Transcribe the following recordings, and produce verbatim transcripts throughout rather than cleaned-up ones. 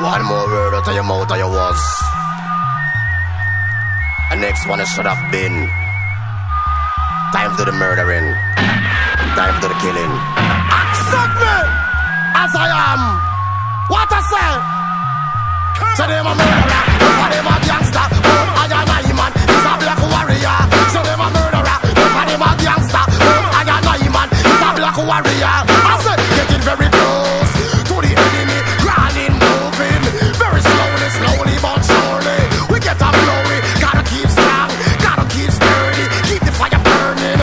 One more word out of your mouth, you was. The next one it should have been. Time to the murdering. Time to the killing. Accept me as I am. What I say? Say them a murderer, for them a gangster. I am a man, he's a black warrior. Say them a murderer, for them a gangster. I am a man, he's a black warrior. I say getting very close to the enemy, crawling, moving very slowly, slowly but surely. We get up glory, gotta keep strong, gotta keep sturdy, keep the fire burning.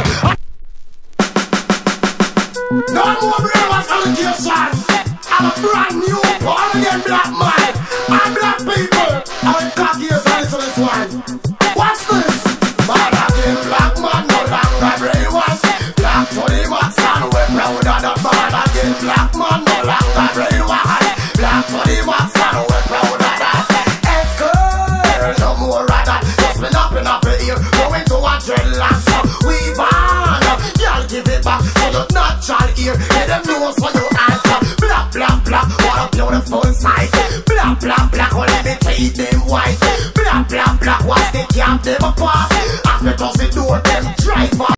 No more brainwash allegation. I'm a brand new born again black man. I'm black people. I'm cocky as I listen to this one. What's this? Born again black man, no longer brainwash. Black to the max and we're proud of the born again black man, no longer brainwash. Black to the max and we're proud of that. It's good, no more of that. Just been up and up here, going to a dreadlock. So we born, y'all give it back. So you're not child here, let them know so you answer. Black, black, black, what a beautiful sight. Black, black, black, oh let me treat them white. Black, black, black, what's the camp them apart? As me toss the door, them drive